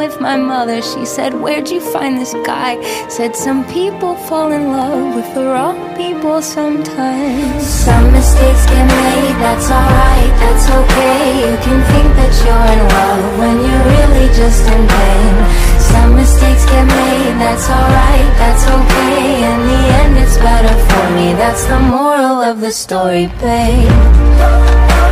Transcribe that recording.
with my mother. She said, where'd you find this guy? Said, some people fall in love with the wrong people sometimes. Some mistakes get made, that's alright, that's okay. You can think that you're in love when you're really just in pain. Some mistakes get made, that's alright, that's okay. In the end it's better for me, that's the moral of the story, babe.